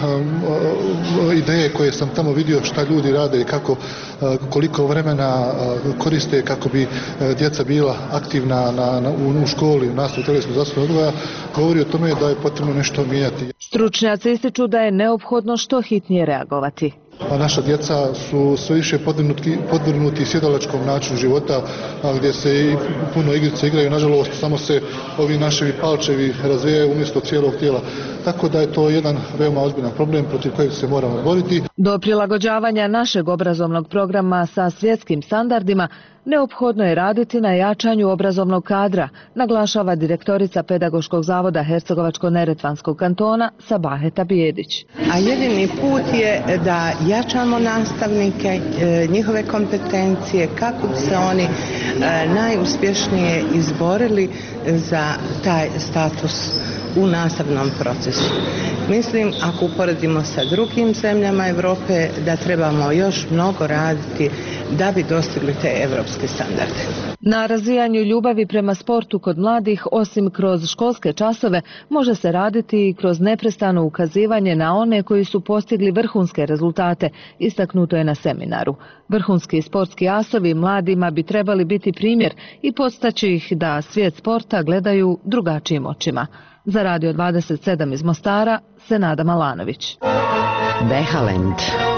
e, ideje koje sam tamo vidio šta ljudi rade i kako, e, koliko vremena e, koriste kako bi e, djeca bila aktivna na, na, u, u školi, u nastavi tjelesnog zdravstvenog odgoja, govori o tome da je potrebno nešto mijenjati. Stručnjaci ističu da je neophodno što hitnije reagovati. A naša djeca su sve više podvrnuti, podvrnuti sjedalačkom načinu života, a gdje se i puno igrice igraju. Nažalost, samo se ovi naševi palčevi razvijaju umjesto cijelog tijela. Tako da je to jedan veoma ozbiljan problem protiv kojeg se moramo boriti. Do prilagođavanja našeg obrazovnog programa sa svjetskim standardima neophodno je raditi na jačanju obrazovnog kadra, naglašava direktorica Pedagoškog zavoda Hercegovačko-neretvanskog kantona Sabaheta Bijedić. A jedini put je da jačamo nastavnike, njihove kompetencije, kako bi se oni najuspješnije izborili za taj status u nastavnom procesu. Mislim, ako uporedimo sa drugim zemljama Europe, da trebamo još mnogo raditi da bi dostigli te evropske standarde. Na razvijanju ljubavi prema sportu kod mladih, osim kroz školske časove, može se raditi i kroz neprestano ukazivanje na one koji su postigli vrhunske rezultate, istaknuto je na seminaru. Vrhunski sportski asovi mladima bi trebali biti primjer i podstaći ih da svijet sporta gledaju drugačijim očima. Za Radio dvadeset sedam iz Mostara, Senada Malanović. Behalend.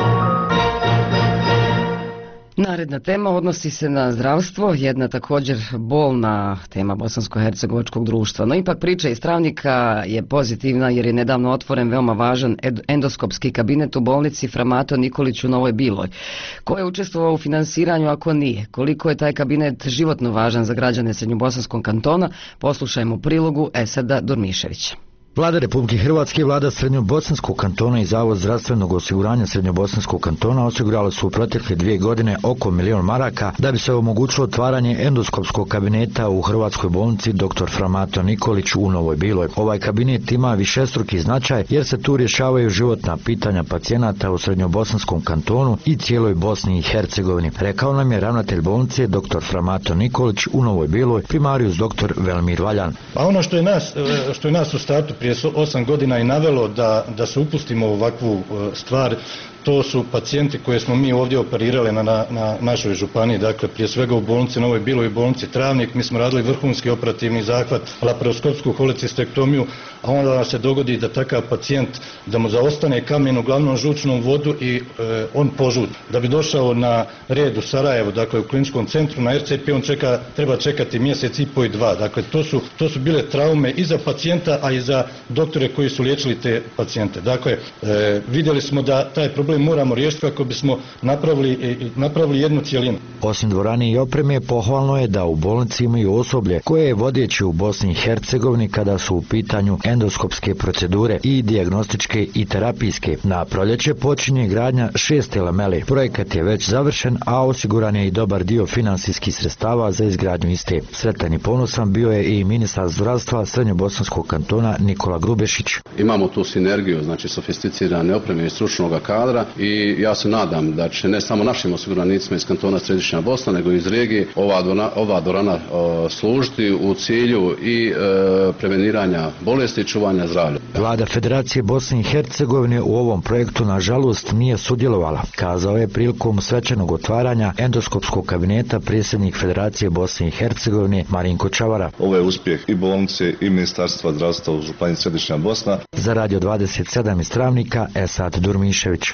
Naredna tema odnosi se na zdravstvo, jedna također bolna tema bosansko-hercegovačkog društva. No ipak priča iz Travnika je pozitivna jer je nedavno otvoren veoma važan endoskopski kabinet u bolnici Fra Mato Nikolić u Novoj Biloj. Ko je učestvovao u finansiranju, ako nije? Koliko je taj kabinet životno važan za građane Srednjobosanskog kantona? Poslušajmo prilogu Esada Durmiševića. Vlada Republike Hrvatske i vlada Srednjobosanskog kantona i Zavod zdravstvenog osiguranja Srednjobosanskog kantona osigurali su u protekle dvije godine oko milion maraka da bi se omogućilo otvaranje endoskopskog kabineta u Hrvatskoj bolnici doktor Fra Mato Nikolić u Novoj Biloj. Ovaj kabinet ima višestruki značaj jer se tu rješavaju životna pitanja pacijenata u Srednjobosanskom kantonu i cijeloj Bosni i Hercegovini. Rekao nam je ravnatelj bolnice doktor Fra Mato Nikolić u Novoj Biloj, primarijus doktor Velmir Valjan. A ono što je nas, što je nas u startu prije osam godina i navelo da, da se upustimo u ovakvu stvar, to su pacijenti koje smo mi ovdje operirali na, na, na našoj županiji, dakle prije svega u bolnici Novoj Biloj i bolnici Travnik. Mi smo radili vrhunski operativni zahvat, laparoskopsku holecistektomiju, a onda nam se dogodi da takav pacijent, da mu zaostane kamen u glavnom žučnom vodu i e, on požut. Da bi došao na red u Sarajevu, dakle u kliničkom centru, na er ce pe on čeka, treba čekati mjesec i po i dva. Dakle, to su, to su bile traume i za pacijenta, a i za doktore koji su liječili te pacijente. Dakle, e, vidjeli smo da taj problem moramo riješiti kako bismo napravili, napravili jednu cijelinu. Osim dvorane i opreme, pohvalno je da u bolnici imaju osoblje koje je vodeće u Bosni i Hercegovini kada su u pitanju endoskopske procedure i dijagnostičke i terapijske. Na proljeće počinje gradnja šeste lamele. Projekat je već završen, a osiguran je i dobar dio finansijskih sredstava za izgradnju iste. Sretan i ponosan bio je i ministar zdravstva Srednjobosanskog kantona Nikola Grubešić. Imamo tu sinergiju, znači sofisticirane opreme i stručnog kadra i ja se nadam da će ne samo našim osiguranicima iz kantona Središnja Bosna, nego i iz regije ova dvorana, ova dvorana o, služiti u cilju i e, preveniranja bolesti i čuvanja zdravlja. Vlada Federacije Bosne i Hercegovine u ovom projektu nažalost nije sudjelovala, kazao je prilikom svečanog otvaranja endoskopskog kabineta predsjednik Federacije Bosne i Hercegovine Marinko Čavara. Ovo je uspjeh i bolnice i Ministarstva zdravstva u županiji Središnja Bosna. Za Radio dvadeset sedam iz Travnika, Esad Durmišević.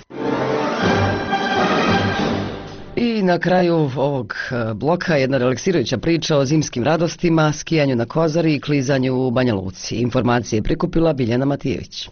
I na kraju ovog bloka jedna relaksirajuća priča o zimskim radostima, skijanju na Kozari i klizanju u Banja Luci. Informacije je prikupila Biljana Matijević.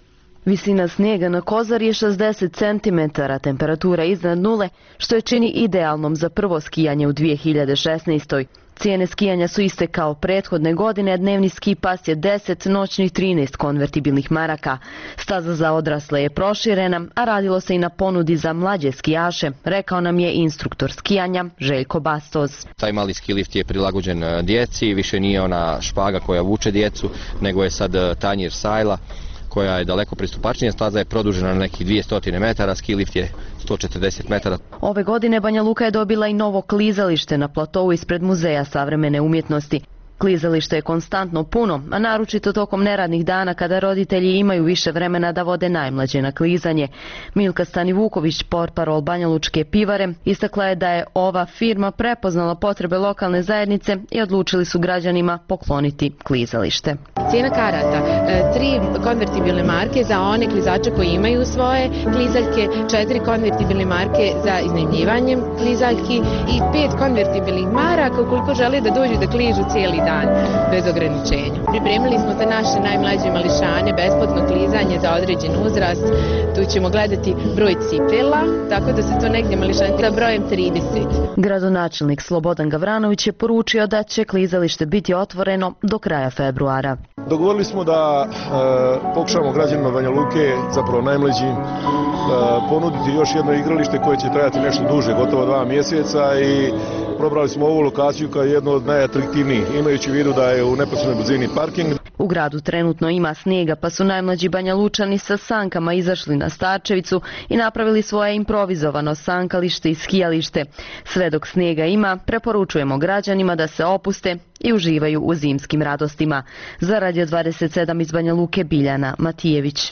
Visina snijega na Kozari je šezdeset centimetara, temperatura iznad nule, što je čini idealnom za prvo skijanje u dvije hiljade šesnaestoj. Cijene skijanja su iste kao prethodne godine, a dnevni ski pas je deset, noćni trinaest konvertibilnih maraka. Staza za odrasle je proširena, a radilo se i na ponudi za mlađe skijaše, rekao nam je instruktor skijanja Željko Bastoz. Taj mali ski lift je prilagođen djeci, više nije ona špaga koja vuče djecu, nego je sad tanjir sajla, koja je daleko pristupačnija. Staza je produžena na nekih dvjesto metara, ski lift je sto četrdeset metara. Ove godine Banja Luka je dobila i novo klizalište na platovu ispred Muzeja savremene umjetnosti. Klizalište je konstantno puno, a naročito tokom neradnih dana kada roditelji imaju više vremena da vode najmlađe na klizanje. Milka Stanivuković, portparol Banjalučke pivare, istakla je da je ova firma prepoznala potrebe lokalne zajednice i odlučili su građanima pokloniti klizalište. Cijena karata, tri konvertibilne marke za one klizače koji imaju svoje klizaljke, četiri konvertibilne marke za iznajmljivanjem klizaljki i pet konvertibilnih maraka ukoliko žele da dođu da kližu cijeli dan bez ograničenja. Pripremili smo za naše najmlađe mališane besplatno klizanje za određen uzrast. Tu ćemo gledati broj cipela, tako da se to negdje mališane sa brojem trideset. Gradonačelnik Slobodan Gavranović je poručio da će klizalište biti otvoreno do kraja februara. Dogovorili smo da e, pokušamo građanima Banja Luke, zapravo najmlađim, e, ponuditi još jedno igralište koje će trajati nešto duže, gotovo dva mjeseca, i probrali smo ovu lokaciju kao jednu od najatraktivnijih, imajući u vidu da je u neposrednoj blizini parking. U gradu trenutno ima snijega, pa su najmlađi Banjalučani sa sankama izašli na Starčevicu i napravili svoje improvizovano sankalište i skijalište. Sve dok snijega ima, preporučujemo građanima da se opuste i uživaju u zimskim radostima. Za Radio dvadeset sedam iz Banja Luke, Biljana Matijević.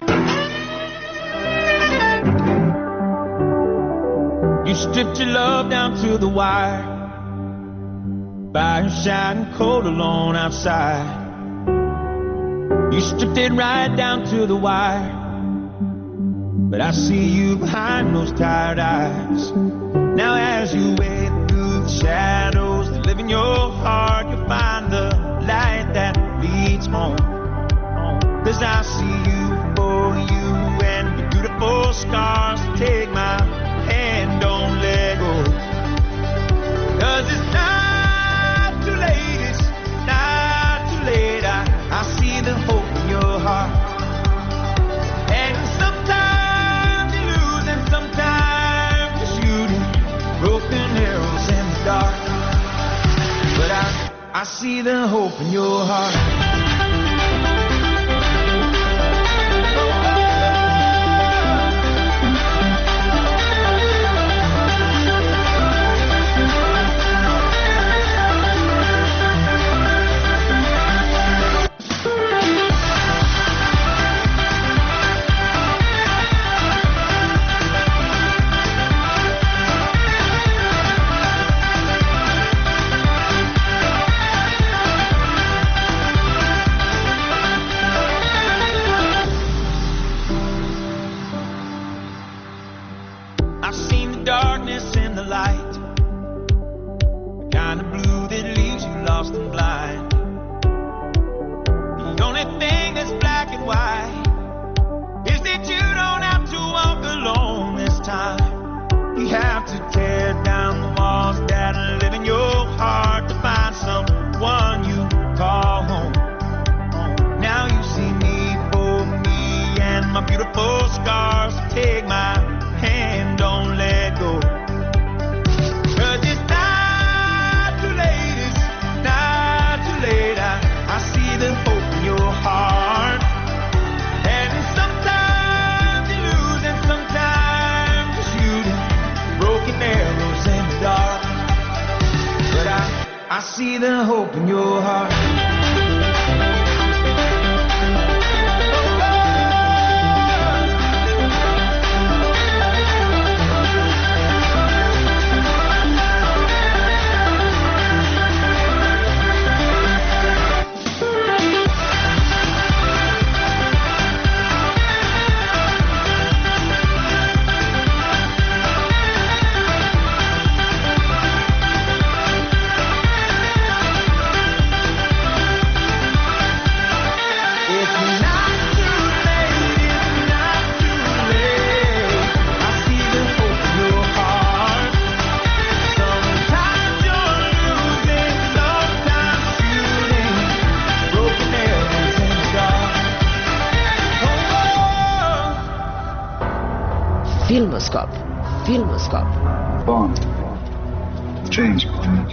You stripped your love down to the wire, fire shining cold alone outside. You stripped it right down to the wire, but I see you behind those tired eyes. Now as you wade through the shadows that live in your heart, you'll find the light that leads home. 'Cause I see you for you and your beautiful scars. Take my hand, don't let go. 'Cause it's not too late, it's not too late. I, I see the hope in your heart. And sometimes you lose and sometimes you're shooting broken arrows in the dark. But I, I see the hope in your heart. Filmoskop. Filmoskop. Bond. James Bond.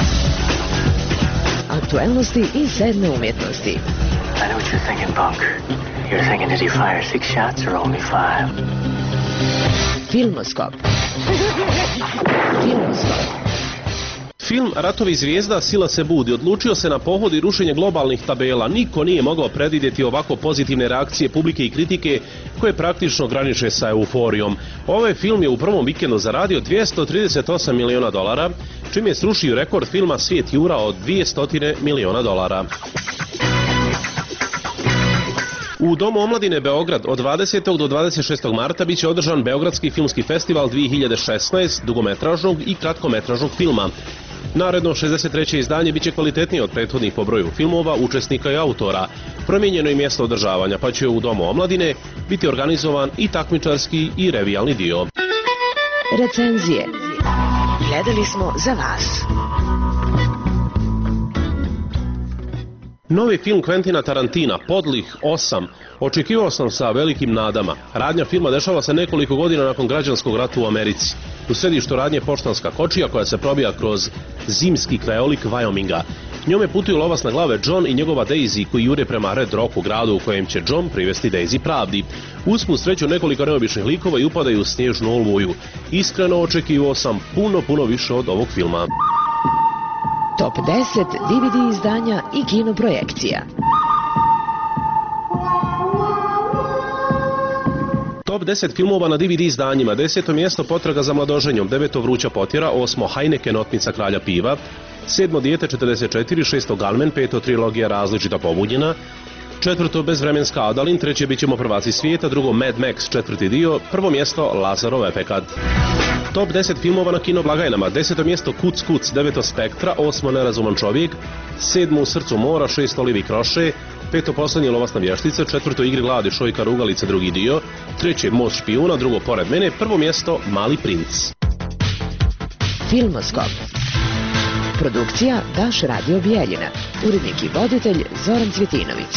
Aktualnosti i sedme umjetnosti. I know what you're thinking, Punk. You're thinking, did he fire six shots or only five? Filmoskop. Filmoskop. Film Ratovi zvijezda sila se budi odlučio se na pohod i rušenje globalnih tabela. Niko nije mogao predvidjeti ovako pozitivne reakcije publike i kritike koje praktično graniče sa euforijom. Ovaj film je u prvom vikendu zaradio dvjesto trideset osam miliona dolara, čim je srušio rekord filma Svijet Jura od dvjesto miliona dolara. U Domu omladine Beograd od dvadesetog do dvadeset šestog marta biće održan Beogradski filmski festival dvije hiljade šesnaest dugometražnog i kratkometražnog filma. Naredno šezdeset treće izdanje biće kvalitetnije od prethodnih po broju filmova, učesnika i autora. Promijenjeno je mjesto održavanja, pa će u Domu omladine biti organizovan i takmičarski i revijalni dio. Recenzije. Gledali smo za vas. Novi film Quentina Tarantina, Podlih osam, očekivao sam sa velikim nadama. Radnja filma dešava se nekoliko godina nakon građanskog rata u Americi. U središtu radnje je poštanska kočija koja se probija kroz zimski krajolik Wyominga. Njome putuju lovac na glave John i njegova Daisy koji jure prema Red Rocku, gradu u kojem će John privesti Daisy pravdi. Usput sreću nekoliko neobičnih likova i upadaju u snježnu oluju. Iskreno očekivao sam puno, puno više od ovog filma. Top deset D V D izdanja i kinoprojekcija. Top deset filmova na D V D izdanjima. Deseto mjesto Potraga za mladoženjom, deveto Vruća potjera, osmo Heineken Otmica kralja piva, sedmo Dijete četrdeset četiri, šesto Gunman, peto Trilogija različita pobunjena, četvrto Bezvremenska Adalin, treće Bićemo prvaci svijeta, drugo Mad Max četvrti dio, prvo mjesto Lazarov efekat. Top deset filmova na kino blagajnama. Deseto mjesto Kuc Kuc, deveto Spektra, osmo Nerazuman čovjek, sedmo U srcu mora, šesto Livi Kroše, peto Poslednji lovac na vještice, četvrto Igri gladi Šojka Rugalica drugi dio, treće Most špijuna, drugo Pored mene, prvo mjesto Mali princ. Filmoskop. Produkcija Daš Radio Bijeljina. Urednik i voditelj Zoran Cvjetinović.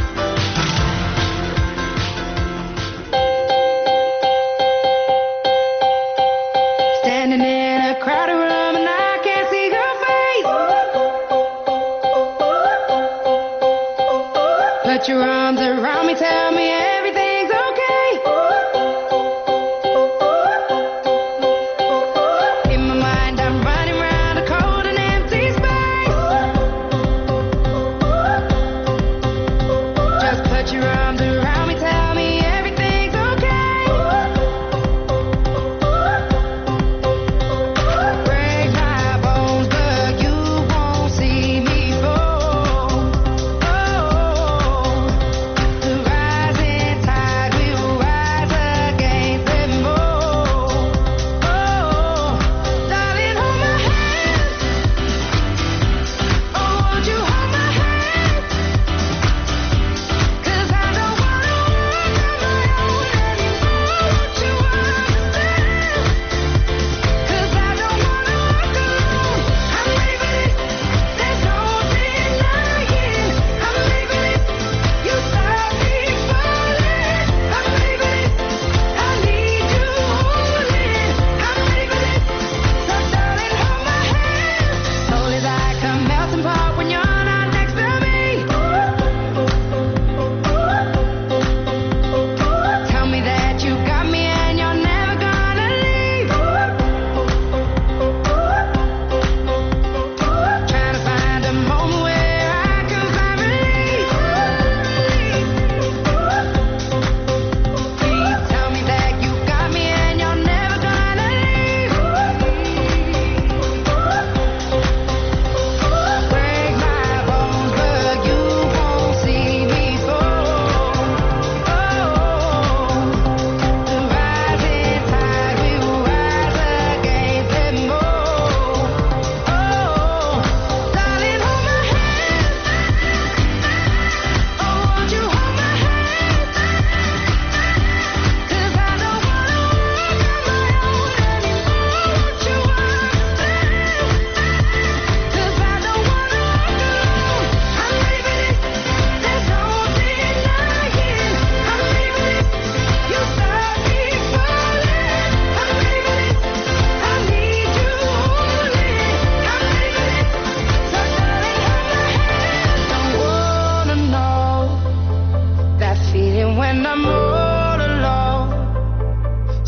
Standing in a crowded room and I can't see your face. Put your arms around me, tell me everything's okay. In my mind I'm running around a cold and empty space. Just put your arms around me, tell me everything's okay. Break my bones, but you won't see me fall. Oh, the rising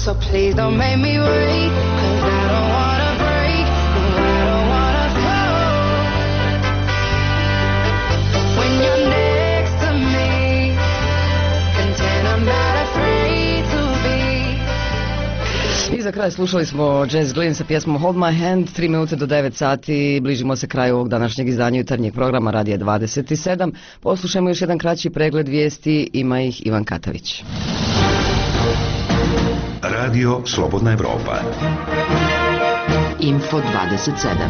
So please don't make me wait, 'cause I don't wanna break, no, I don't wanna fall. When you're next to me, content I'm not afraid to be. I za kraj slušali smo Jazz Glynn sa pjesmom Hold My Hand, tri minute do devet sati, bližimo se kraju ovog današnjeg izdanja jutarnjeg programa Radija dvadeset sedam. Poslušajmo još jedan kraći pregled vijesti, ima ih Ivan Katavić. Radio Slobodna Evropa. Info dvadeset sedam.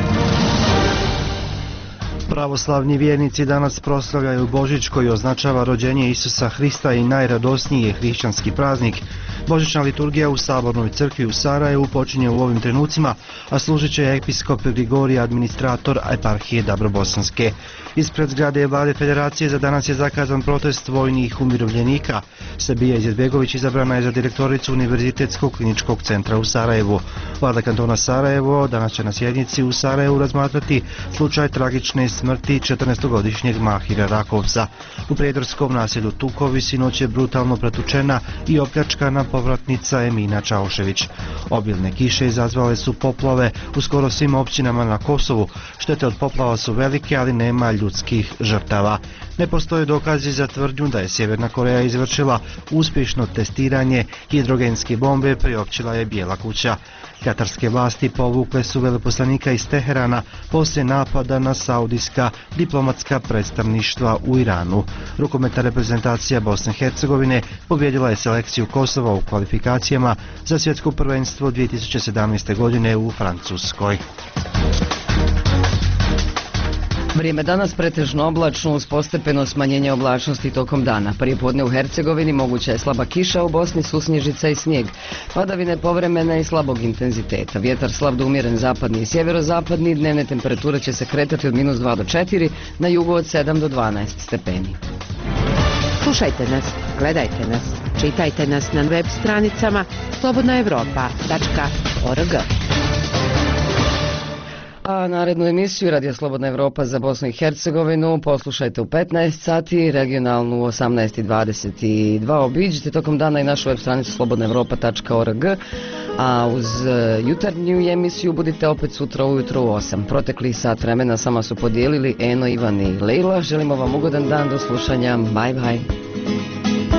Pravoslavni vjernici danas proslavljaju Božić koji označava rođenje Isusa Hrista i najradosniji je hrišćanski praznik. Božićna liturgija u Sabornoj crkvi u Sarajevu počinje u ovim trenucima, a služit će episkop Grigorije, administrator eparhije Dabrobosanske. Ispred zgrade Vlade Federacije za danas je zakazan protest vojnih umirovljenika. Sabija Izetbegović izabrana je za direktoricu Univerzitetskog kliničkog centra u Sarajevu. Vlada kantona Sarajevo danas će na sjednici u Sarajevu razmatrati slučaj tragične smrti četrnaestogodišnjeg Mahira Rakovca. U prijedorskom naselju Tukovi sinoć je brutalno pretučena i opljačkana povratnica Emina Čaušević. Obilne kiše izazvale su poplave u skoro svim općinama na Kosovu. Štete od poplava su velike, ali nema ljudskih žrtava. Ne postoje dokazi za tvrdnju da je Sjeverna Koreja izvršila uspješno testiranje hidrogenske bombe, priopćila je Bijela kuća. Katarske vlasti povukle su veleposlanika iz Teherana poslije napada na saudijska diplomatska predstavništva u Iranu. Rukometna reprezentacija Bosne i Hercegovine pobjedila je selekciju Kosova u kvalifikacijama za svjetsko prvenstvo dvije tisuće sedamnaeste. godine u Francuskoj. Vrijeme danas pretežno oblačno uz postepeno smanjenje oblačnosti tokom dana. Prije podne u Hercegovini moguća je slaba kiša, u Bosni susnježica i snijeg. Padavine povremene i slabog intenziteta. Vjetar slab do umjeren zapadni i sjeverozapadni, dnevne temperature će se kretati od minus dva do četiri, na jugu od sedam do dvanaest stepeni. Slušajte nas, gledajte nas, čitajte nas na web stranicama slobodna evropa tačka org. A narednu emisiju Radija Slobodna Evropa za Bosnu i Hercegovinu poslušajte u petnaest sati, regionalnu u osamnaest i dvadeset dva. Obiđite tokom dana i našu web stranicu slobodna evropa tačka org, a uz jutarnju emisiju budite opet sutra ujutro u osam. Protekli sat vremena sama su podijelili Eno, Ivan i Lejla. Želimo vam ugodan dan, do slušanja. Bye bye.